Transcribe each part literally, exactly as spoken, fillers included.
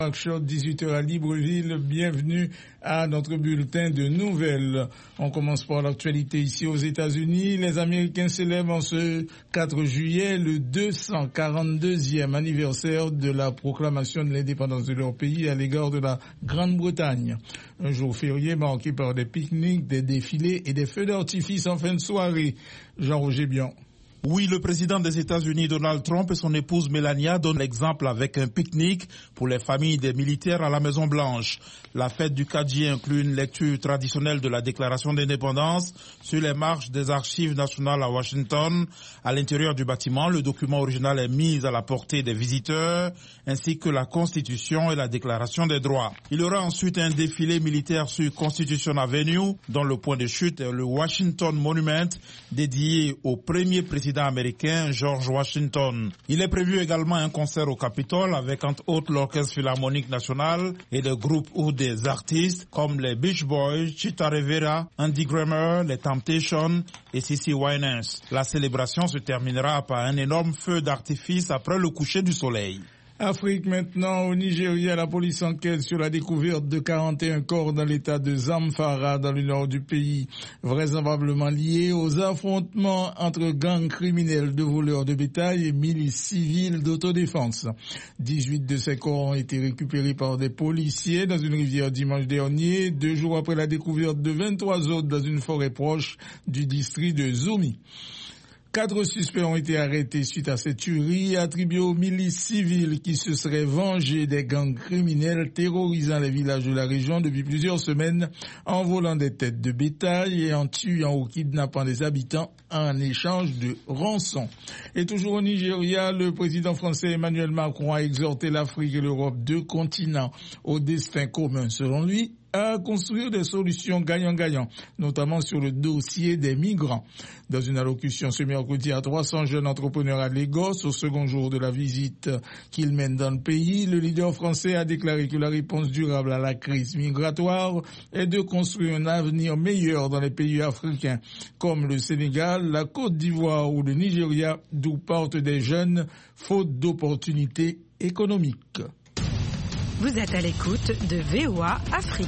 dix-huit heures à Libreville, bienvenue à notre bulletin de nouvelles. On commence par l'actualité ici aux États-Unis. Les Américains célèbrent en ce quatre juillet le deux cent quarante-deuxième anniversaire de la proclamation de l'indépendance de leur pays à l'égard de la Grande-Bretagne. Un jour férié marqué par des pique-niques, des défilés et des feux d'artifice en fin de soirée. Jean-Roger Bion. Oui, le président des États-Unis, Donald Trump, et son épouse Melania donnent l'exemple avec un pique-nique pour les familles des militaires à la Maison-Blanche. La fête du quatre juillet inclut une lecture traditionnelle de la Déclaration d'indépendance sur les marches des archives nationales à Washington. À l'intérieur du bâtiment, le document original est mis à la portée des visiteurs, ainsi que la Constitution et la Déclaration des droits. Il y aura ensuite un défilé militaire sur Constitution Avenue, dont le point de chute est le Washington Monument, dédié au premier président américain George Washington. Il est prévu également un concert au Capitole avec entre autres l'Orchestre Philharmonique National et des groupes ou des artistes comme les Beach Boys, Chita Rivera, Andy Grammer, les Temptations et Cissy Winans. La célébration se terminera par un énorme feu d'artifice après le coucher du soleil. Afrique maintenant, au Nigeria, la police enquête sur la découverte de quarante et un corps dans l'état de Zamfara, dans le nord du pays, vraisemblablement liés aux affrontements entre gangs criminels de voleurs de bétail et milices civiles d'autodéfense. dix-huit de ces corps ont été récupérés par des policiers dans une rivière dimanche dernier, deux jours après la découverte de vingt-trois autres dans une forêt proche du district de Zoumi. Quatre suspects ont été arrêtés suite à cette tuerie attribuée aux milices civiles qui se seraient vengées des gangs criminels terrorisant les villages de la région depuis plusieurs semaines en volant des têtes de bétail et en tuant ou kidnappant des habitants en échange de rançons. Et toujours au Nigeria, le président français Emmanuel Macron a exhorté l'Afrique et l'Europe, deux continents, au destin commun, selon lui, à construire des solutions gagnant-gagnant, notamment sur le dossier des migrants. Dans une allocution ce mercredi à trois cents jeunes entrepreneurs à Lagos, au second jour de la visite qu'il mène dans le pays, le leader français a déclaré que la réponse durable à la crise migratoire est de construire un avenir meilleur dans les pays africains, comme le Sénégal, la Côte d'Ivoire ou le Nigeria, d'où partent des jeunes, faute d'opportunités économiques. Vous êtes à l'écoute de V O A Afrique.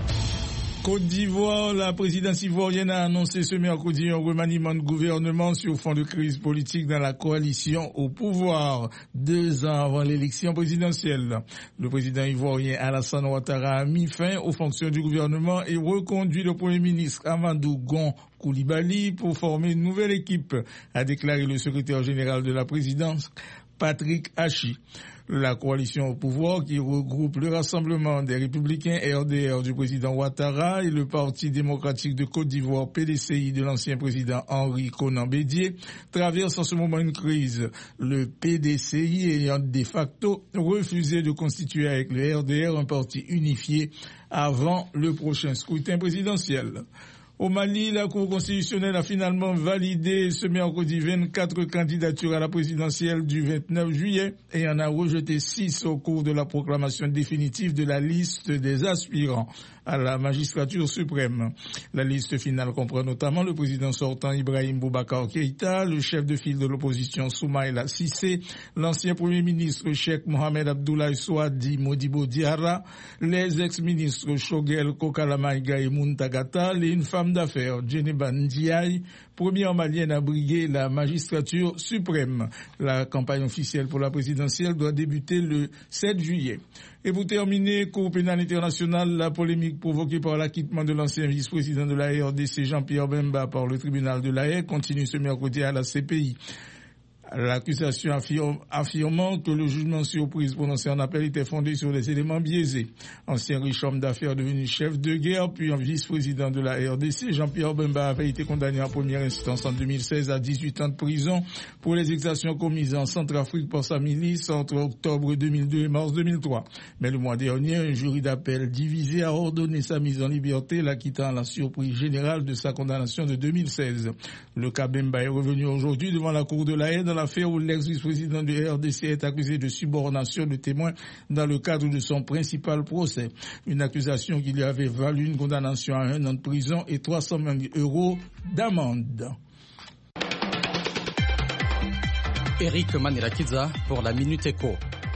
Côte d'Ivoire, la présidence ivoirienne a annoncé ce mercredi un remaniement de gouvernement sur fond de crise politique dans la coalition au pouvoir, deux ans avant l'élection présidentielle. Le président ivoirien Alassane Ouattara a mis fin aux fonctions du gouvernement et reconduit le premier ministre Amadou Gon Coulibaly pour former une nouvelle équipe, a déclaré le secrétaire général de la présidence, Patrick Hachi. La coalition au pouvoir, qui regroupe le Rassemblement des Républicains R D R du président Ouattara et le Parti démocratique de Côte d'Ivoire P D C I de l'ancien président Henri Konan Bédié, traverse en ce moment une crise. Le P D C I ayant de facto refusé de constituer avec le R D R un parti unifié avant le prochain scrutin présidentiel. Au Mali, la Cour constitutionnelle a finalement validé ce mercredi vingt-quatre candidatures à la présidentielle du vingt-neuf juillet et en a rejeté six au cours de la proclamation définitive de la liste des aspirants à la magistrature suprême. La liste finale comprend notamment le président sortant Ibrahim Boubacar Keïta, le chef de file de l'opposition Soumaïla Cissé, l'ancien premier ministre Cheikh Mohamed Abdoulaye Souadi Modibo Diarra, les ex-ministres Shogel Kokala Maïga et Muntaga Tall et une femme d'affaires, Djeneba Ndiaye, première malienne à briguer la magistrature suprême. La campagne officielle pour la présidentielle doit débuter le sept juillet. Et pour terminer, Cour pénale internationale, la polémique provoquée par l'acquittement de l'ancien vice-président de la R D C Jean-Pierre Bemba par le tribunal de La Haye continue ce mercredi à la C P I. L'accusation affirme, affirmant que le jugement surprise prononcé en appel était fondé sur des éléments biaisés. Ancien riche homme d'affaires devenu chef de guerre, puis un vice-président de la R D C, Jean-Pierre Bemba avait été condamné en première instance en deux mille seize à dix-huit ans de prison pour les exactions commises en Centrafrique par sa milice entre octobre deux mille deux et mars deux mille trois. Mais le mois dernier, un jury d'appel divisé a ordonné sa mise en liberté, l'acquittant à la surprise générale de sa condamnation de deux mille seize. Le cas Bemba est revenu aujourd'hui devant la Cour de la Haye dans l'affaire où l'ex-vice-président du R D C est accusé de subornation de témoins dans le cadre de son principal procès. Une accusation qui lui avait valu une condamnation à un an de prison et trois cent mille euros d'amende. Eric Manirakiza pour la Minute Éco.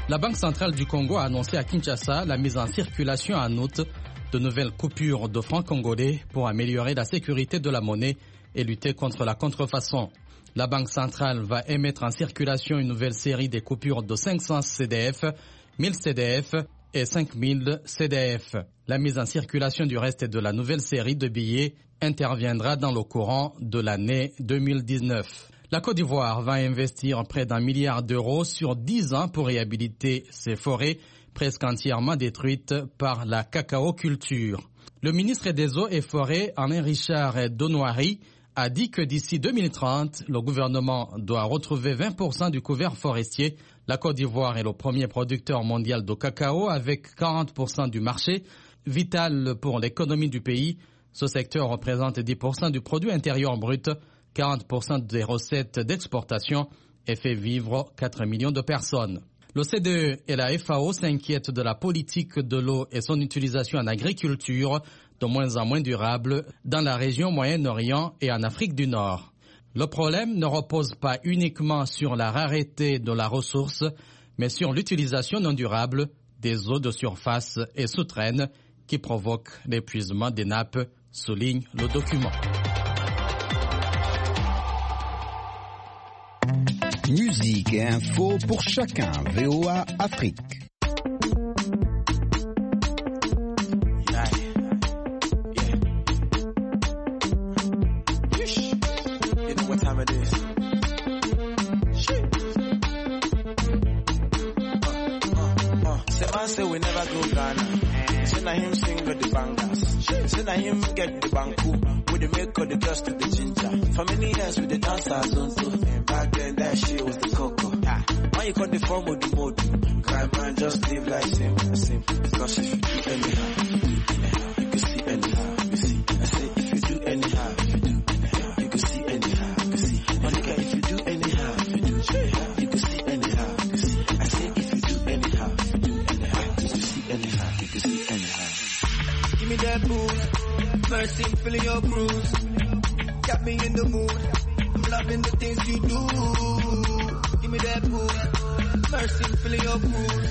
La Banque centrale du Congo a annoncé à Kinshasa la mise en circulation en août de nouvelles coupures de francs congolais pour améliorer la sécurité de la monnaie et lutter contre la contrefaçon. La Banque centrale va émettre en circulation une nouvelle série de coupures de cinq cents C D F, mille C D F et cinq mille C D F. La mise en circulation du reste de la nouvelle série de billets interviendra dans le courant de l'année deux mille dix-neuf. La Côte d'Ivoire va investir près d'un milliard d'euros sur dix ans pour réhabiliter ses forêts presque entièrement détruites par la cacao-culture. Le ministre des Eaux et Forêts, Alain Richard Donoiry, a dit que d'ici deux mille trente, le gouvernement doit retrouver vingt pour cent du couvert forestier. La Côte d'Ivoire est le premier producteur mondial de cacao avec quarante pour cent du marché. Vital pour l'économie du pays, ce secteur représente dix pour cent du produit intérieur brut, quarante pour cent des recettes d'exportation et fait vivre quatre millions de personnes. Le C D E et la F A O s'inquiètent de la politique de l'eau et son utilisation en agriculture de moins en moins durable dans la région Moyen-Orient et en Afrique du Nord. Le problème ne repose pas uniquement sur la rareté de la ressource, mais sur l'utilisation non durable des eaux de surface et souterraines qui provoque l'épuisement des nappes, souligne le document. Musique et info pour chacun. V O A Afrique. Yeah. Yeah. You know what time it is. Shit. Uh, uh, uh. Say man say we never go Ghana. Say na him sing with the bangers. Say na him get the banku. With the make of the girls to the ginger. For many years with the dancers on too. Back then that shit was the cocoa. Ah. Why you call the form of the mode? Cry man, just live like simple, simple. Because if you do anyhow, you do anyhow. You can see anyhow, you see. I say if you do anyhow, you do anyhow. You can see anyhow, you see. Monica, if you do anyhow, you do anyhow. You can see anyhow, you see. I say if you do anyhow, you do anyhow. You can see anyhow, you can see anyhow. Give me that booze, mercy, filling your cruise. Got me in the mood. Loving the things you do. Give me that booze, mercy, filling your cruise.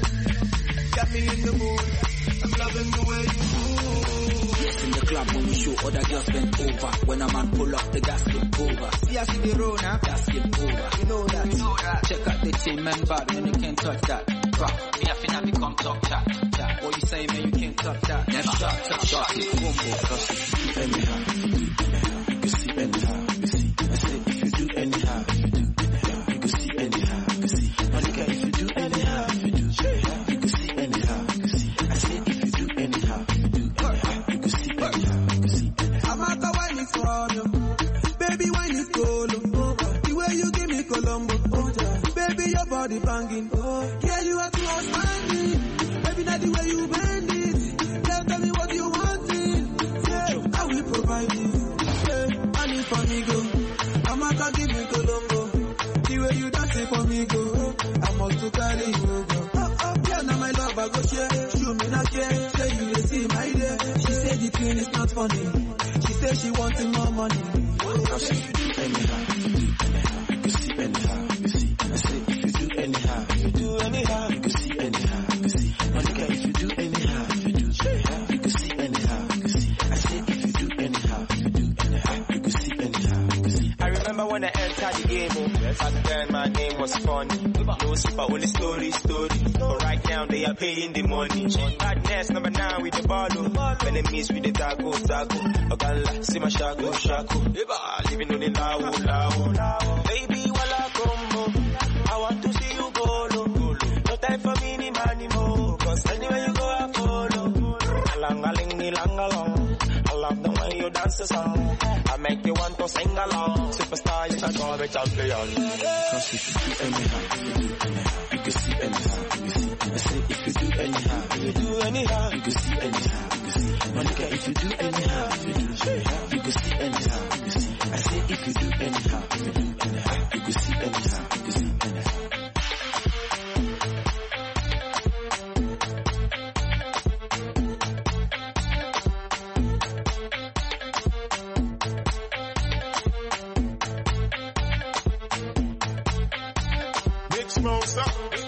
Got me in the mood. I'm loving the way you move. Yes, in the club when we show other girls bend over. When a man pull up, the gas get over. See, I see the road now. Gas get over. You know that. You know that. Check out the team, man, bad when you can't touch that. Bruh, me I finna become top chat. Chat. What you say, man, you can't touch that. Never touch, touch, touch it. One more. Cause if you do anyhow, you do anyhow. You can see anyhow, you see. I say if you do anyhow, you do anyhow. You can see anyhow, you see. Monica, if you do anyhow, you do anyhow. You can see anyhow, you see. I say if you do anyhow, you do anyhow. You can see anyhow, you can see anyhow. I'm out the wine is for you. Baby, wine is solo. The way you give me Colombo. Baby, your body banging. Yeah, you are too outstanding. Baby, not the way you bend it. Tell, tell me what you want it. Yeah, I will provide it. Yeah, I need for me go. I'm out to give me Colombo. The way you dancing for me go. I must to carry you over. Oh, oh, yeah, now my love I go share. Show me not care. Say you will see my day. She said the thing is not funny. She said she wanting more money. Cause if you do anyhow, you do anyhow. You can see anyhow, you see. I say if you do anyhow, you do anyhow. You can see anyhow, you see. Monica, if you do anyhow, you do anyhow. You can see anyhow, you see. I say if you do anyhow, you do anyhow. You can see anyhow, you can see. I remember when I entered the game, oh. Yes. Back then my name was funny. No super, only story, story. But right now they are paying the money. Badness number nine with the ball, oh. Enemies with the taco, taco. Ogala, see my shago, shago. Living on the lao, lao, lao. Baby, wala combo. I want to see you go low. No time for me, money more. Cause anywhere you go, I follow. Alangaling, langalong. I love the way you dance the song. I make you want to sing along. Superstar, you can call me champion. Cause if you do anyhow, you do anyhow. You can see anyhow, you see. I say if you do anyhow, you do anyhow. You can see anyhow, you see. Monica, if you do anyhow, you do anyhow. You can see anyhow, you see. I say if you do anyhow, you do anyhow. You can see anyhow, you can see anyhow. Big Smoke,